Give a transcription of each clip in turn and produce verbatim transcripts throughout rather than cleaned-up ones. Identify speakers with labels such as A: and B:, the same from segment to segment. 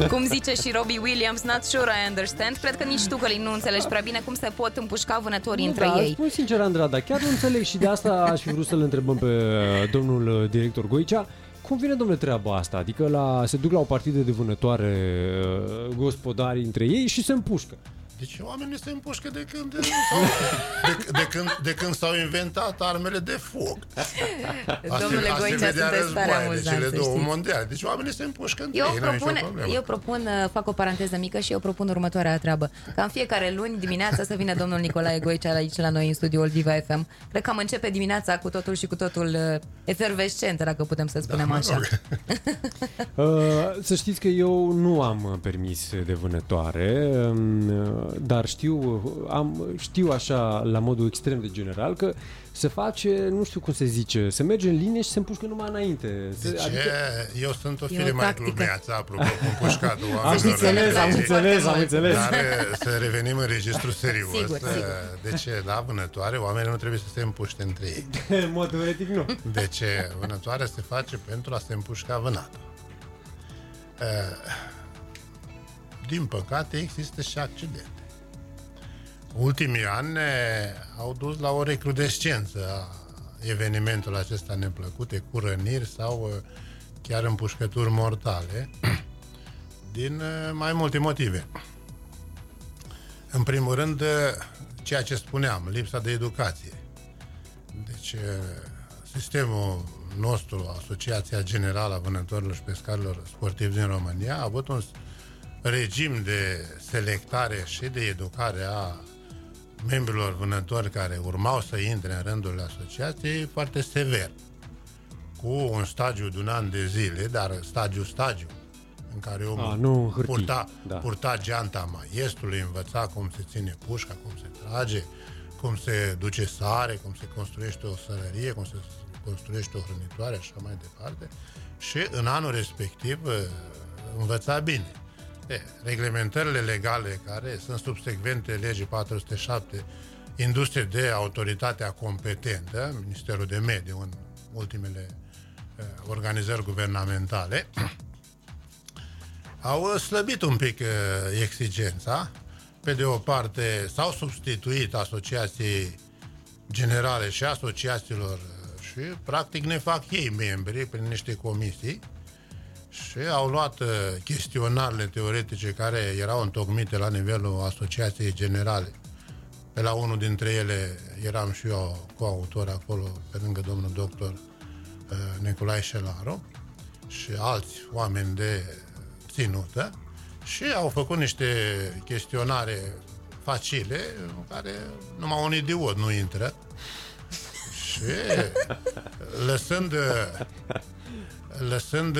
A: Cum zice și Robbie Williams, not sure I understand. Cred că nici tu, Călin, nu înțelegi prea bine cum se pot împușca vânătorii între
B: da,
A: ei.
B: Spun sincer, Andra, dar chiar nu înțeleg și de asta aș fi vrut să-l întrebăm pe domnul director Goicea. Cum vine, domnule, treaba asta? Adică la, se duc la o partidă de vânătoare gospodarii între ei și se împușcă.
C: Deci oamenii se împușcă de când, de, de, de, când, de când s-au inventat armele de foc.
A: Domnule Goicea, sunteți tare amuzant,
C: de cele
A: să
C: două
A: știți.
C: mondiale. Deci oamenii se împușcă între
A: Eu
C: ei,
A: propun,
C: nu
A: eu propun, fac o paranteză mică și eu propun următoarea treabă. Ca în fiecare luni dimineața să vină domnul Nicolae Goicea aici la noi în studioul Viva F M. Cred că am începe dimineața cu totul și cu totul efervescent, dacă putem să spunem da, așa.
B: uh, să știți că eu nu am permis de vânătoare, dar știu, am, știu așa la modul extrem de general că se face, nu știu cum se zice, se merge în linie și se împușcă numai înainte.
C: De ce? Adică... Eu sunt o fire
A: o
C: mai glumeață, apropo, cu împușcatul
B: oamenilor. Am înțeles, am înțeles, am înțeles.
C: Dar să revenim în registru serios.
A: Sigur, sigur.
C: De ce? La vânătoare, oamenii nu trebuie să se împuște între ei.
B: În mod teoretic, nu.
C: De ce? Vânătoarea se face pentru a se împușca vânatul. Din păcate, există și accidente. Ultimii ani au dus la o recrudescență a evenimentului acesta neplăcute, cu răniri sau chiar împușcături mortale, din mai multe motive. În primul rând, ceea ce spuneam, lipsa de educație. Deci, sistemul nostru, Asociația Generală a Vânătorilor și Pescarilor Sportivi din România, a avut un regim de selectare și de educare a membrilor vânători care urmau să intre în rândul asociației foarte sever, cu un stagiu de un an de zile, dar stagiu-stagiu, în care omul
B: a, nu
C: purta,
B: da.
C: purta geanta maestrului, învăța cum se ține pușca, cum se trage, cum se duce sare, cum se construiește o sărărie, cum se construiește o hrănitoare și așa mai departe. Și în anul respectiv învăța bine. E, reglementările legale care sunt subsecvente legii patru sute șapte induse de autoritatea competentă, Ministerul de Mediu în ultimele uh, organizări guvernamentale, au slăbit un pic uh, exigența. Pe de o parte s-au substituit asociații generale și asociațiilor și practic ne fac ei membri prin niște comisii și au luat uh, chestionarele teoretice care erau întocmite la nivelul Asociației Generale. Pe la unul dintre ele eram și eu coautor acolo, pe lângă domnul doctor uh, Nicolae Șelaru și alți oameni de ținută și au făcut niște chestionare facile în care numai un idiot nu intră și lăsând lăsând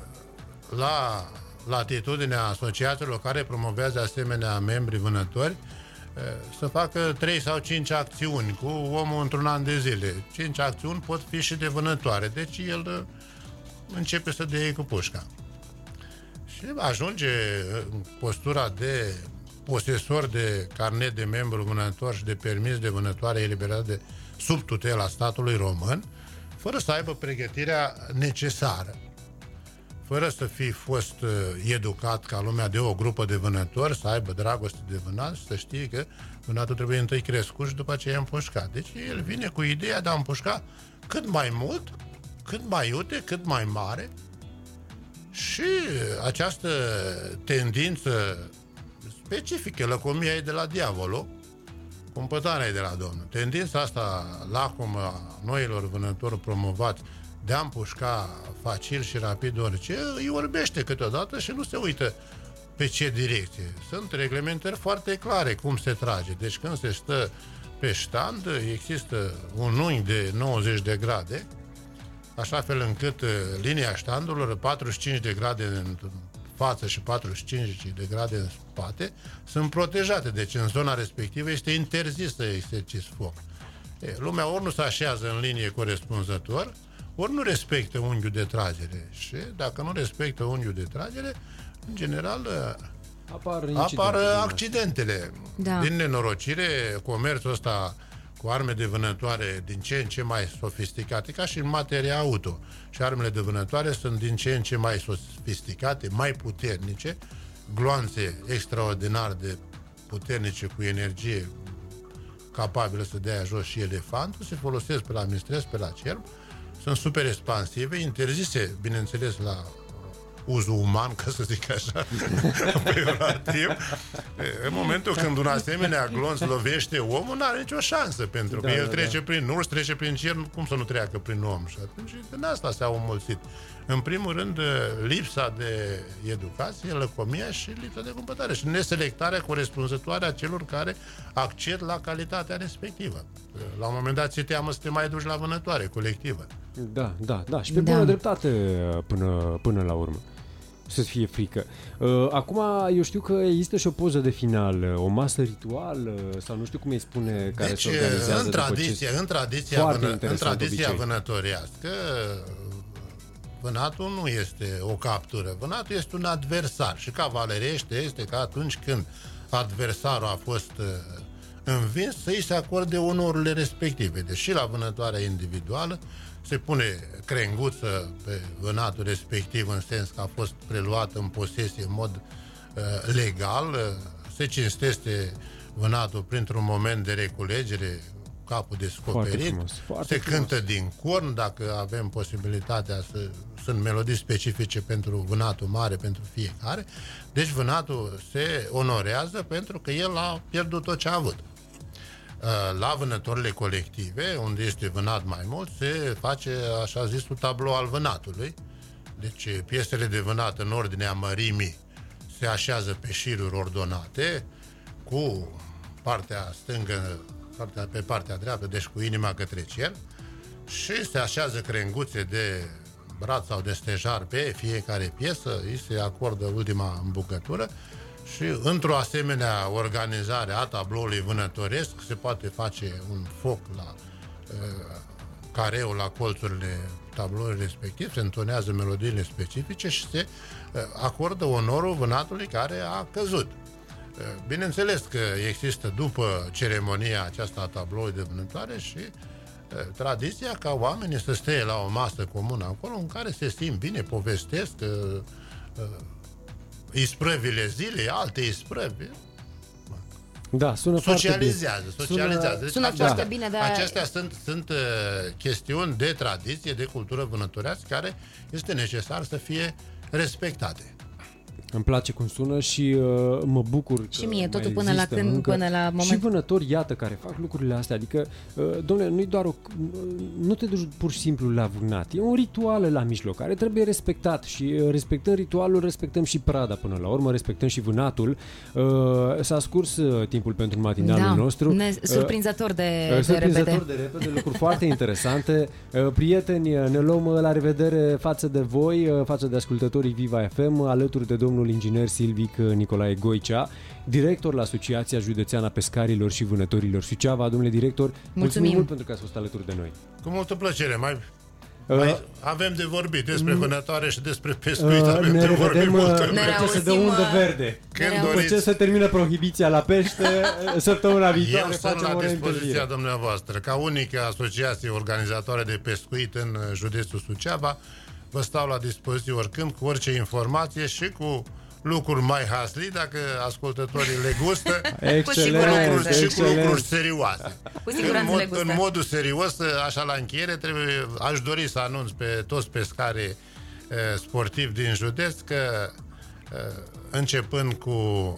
C: la latitudinea asociațiilor care promovează asemenea membri vânători să facă trei sau cinci acțiuni cu omul într-un an de zile. Cinci acțiuni pot fi și de vânătoare, deci el începe să dea cu pușca. Și ajunge în postura de posesor de carnet de membru vânător și de permis de vânătoare eliberat de sub tutela statului român, fără să aibă pregătirea necesară. Fără să fi fost uh, educat ca lumea de o grupă de vânători, să aibă dragoste de vânat și să știe că vânatul trebuie întâi crescut și după aceea împușcat. Deci el vine cu ideea de a împușca cât mai mult, cât mai iute, cât mai mare și această tendință specifică, lăcomia e de la diavolul, cumpătarea e de la Domnul. Tendința asta lacomă a noilor vânători promovați de a împușca facil și rapid orice, îi orbește câteodată și nu se uită pe ce direcție. Sunt reglementări foarte clare cum se trage. Deci când se stă pe ștand, există un unghi de nouăzeci de grade, așa fel încât linia ștandurilor, patruzeci și cinci de grade în față și patruzeci și cinci de grade în spate, sunt protejate. Deci în zona respectivă este interzis să exerciți foc. E, lumea ori nu se așează în linie corespunzător, ori nu respectă unghiul de tragere. Și dacă nu respectă unghiul de tragere, în general apar, apar accidentele.
A: Da.
C: Din nenorocire, comerțul ăsta cu arme de vânătoare din ce în ce mai sofisticate, ca și în materia auto. Și armele de vânătoare sunt din ce în ce mai sofisticate, mai puternice, gloanțe extraordinar de puternice cu energie capabilă să dea jos și elefantul, se folosesc pe la mistreț, pe la cerb, sunt super expansive, interzise, bineînțeles, la uzul uman, ca să zic așa, peiorativ. În momentul când un asemenea glonț lovește omul, nu are nicio șansă, pentru că da, el da, trece da. prin urs, trece prin cer, cum să nu treacă prin om? Și atunci din asta s-a omulțit. În primul rând, lipsa de educație, lăcomia și lipsa de cumpătare și neselectarea corespunzătoare a celor care acced la calitatea respectivă. La un moment dat ți teamă să te mai duci la vânătoare colectivă.
B: Da, da, da. Și pe
A: Da.
B: bună dreptate până, până la urmă. Să-ți fie frică. Acum, eu știu că există și o poză de final, o masă ritual, sau nu știu cum îi spune, care
C: deci,
B: se organizează
C: în tradiție,
B: ce...
C: în tradiția, vână, în tradiția
B: obicei.
C: vânătoriască, vânatul nu este o captură, vânatul este un adversar și cavalerește este că atunci când adversarul a fost învins, să-i se acorde onorurile respective. Deși la vânătoarea individuală se pune crenguță pe vânatul respectiv în sens că a fost preluat în posesie în mod uh, legal, uh, se cinstește vânatul printr-un moment de reculegere, capul descoperit,
B: foarte frumos, foarte
C: se
B: frumos.
C: cântă din corn, dacă avem posibilitatea să... Sunt melodii specifice pentru vânatul mare, pentru fiecare. Deci vânatul se onorează pentru că el a pierdut tot ce a avut. La vânătorile colective, unde este vânat mai mult, se face așa zisul tablou al vânatului. Deci piesele de vânat în ordinea mărimii se așează pe șiruri ordonate, cu partea stângă partea, pe partea dreaptă, deci cu inima către cer, și se așează crenguțe de brad sau de stejar pe fiecare piesă, îi se acordă ultima îmbucătură și într-o asemenea organizare a tabloului vânătoresc se poate face un foc la uh, careu, la colțurile tabloului respectiv, se întonează melodiile specifice și se uh, acordă onorul vânatului care a căzut. Uh, bineînțeles că există după ceremonia aceasta a tabloului de vânătoare și tradiția ca oamenii să stea la o masă comună acolo în care se simt bine, povestesc uh, uh, isprăvile zilei, alte isprăvi.
B: Da, sună
C: socializează,
B: foarte
C: socializează.
A: Sună,
C: Deci
A: sună
C: acestea,
A: foarte bine, dar...
C: acestea sunt, sunt uh, chestiuni de tradiție, de cultură vânătorească care este necesar să fie respectate.
B: Îmi place cum sună și uh, mă bucur
A: și
B: că
A: mie, totul
B: mai
A: până la când,
B: încă
A: până la moment.
B: Și vânători, iată, care fac lucrurile astea. Adică, uh, dom'le, nu-i doar o, nu te duci pur și simplu la vânat. E un ritual la mijloc care trebuie respectat și uh, respectăm ritualul, respectăm și prada până la urmă, respectăm și vânatul. Uh, s-a scurs uh, timpul pentru matinalul
A: da,
B: nostru.
A: Ne, surprinzător de,
B: uh,
A: de
B: surprinzător
A: repede.
B: de repede, lucruri foarte interesante. Uh, prieteni, ne luăm la revedere față de voi, uh, față de ascultătorii Viva F M, alături de domnul inginer Silvic Nicolae Goicea, director la Asociația Județeană a Pescarilor și Vânătorilor Suceava. Domnule director, mulțumim, mulțumim mult pentru că ați fost alături de noi.
C: Cu multă plăcere. Mai,
B: uh,
C: mai avem de vorbit despre
B: uh,
C: vânătoare și despre pescuit. Uh, avem
B: ne
C: de vorbit multă
B: în procesul de undă verde.
C: Când
B: După ce se termină prohibiția la pește, săptămâna viitoare
C: eu sunt
B: facem
C: la
B: o
C: dispoziția dumneavoastră. Ca unică asociație organizatoare de pescuit în județul Suceava, vă stau la dispoziție oricând cu orice informație și cu lucruri mai hasli, dacă ascultătorii le gustă.
B: Excelent,
C: și cu lucruri, și cu
B: excelent.
C: lucruri serioase.
A: Cu siguranță
C: în, mod,
A: le gustă.
C: în modul serios, așa la încheiere, trebuie, aș dori să anunț pe toți pescarii eh, sportivi din județ că eh, începând cu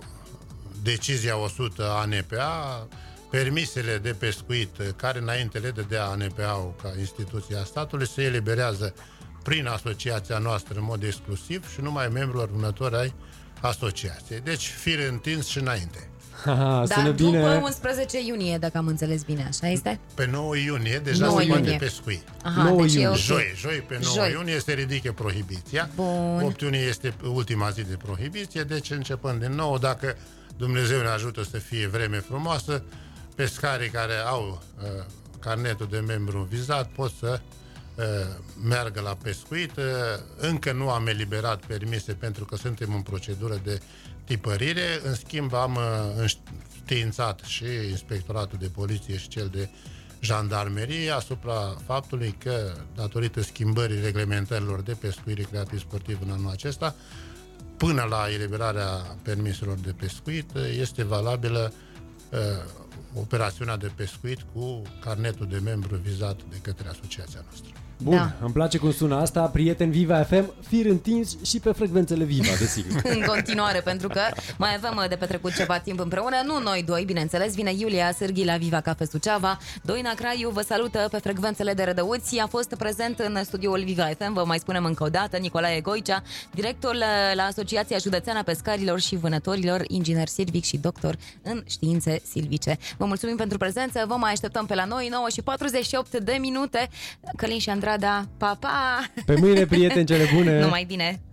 C: decizia o sută A N P A, permisele de pescuit care înainte le dădea A N P A-ul ca instituție a statului se eliberează prin asociația noastră în mod exclusiv și numai membrilor vânători ai asociației. Deci, fir întins și înainte.
B: Aha,
A: Dar
B: sună
A: după
B: bine.
A: unsprezece iunie, dacă am înțeles bine, așa este?
C: Pe nouă iunie deja
A: nouă
C: se poate
A: iunie.
C: pescui.
A: Aha,
B: nouă
A: deci e
B: iunie.
A: ok.
C: Joi, joi pe nouă
A: Joi.
C: iunie se ridică prohibiția.
A: Bun.
C: opt iunie este ultima zi de prohibiție, deci începând din nou, dacă Dumnezeu ne ajută să fie vreme frumoasă, pescarii care au uh, carnetul de membru vizat pot să meargă la pescuit. Încă nu am eliberat permise pentru că suntem în procedură de tipărire. În schimb, am înștiințat și Inspectoratul de Poliție și cel de Jandarmerie asupra faptului că, datorită schimbării reglementărilor de pescuit recreativ sportiv în anul acesta, până la eliberarea permiselor de pescuit, este valabilă uh, operațiunea de pescuit cu carnetul de membru vizat de către asociația noastră.
B: Bun,
A: Da.
B: îmi place cum sună asta, prieten Viva F M, fir întins și pe frecvențele Viva, desigur.
A: În continuare, pentru că mai avem de petrecut ceva timp împreună. Nu noi doi, bineînțeles, vine Iulia Sârghi la Viva Cafe Suceava. Doina Craiu vă salută pe frecvențele de Rădăuți. A fost prezent în studioul Viva F M, vă mai spunem încă o dată, Nicolae Goicea, director la Asociația Județeană a Pescarilor și Vânătorilor, inginer silvic și doctor în științe silvice. Vă mulțumim pentru prezență, vă mai așteptăm pe la noi, nouă și patruzeci și opt de minute. Călin și Andrada, pa, pa!
B: Pe mâine, prieteni, cele bune!
A: Numai bine!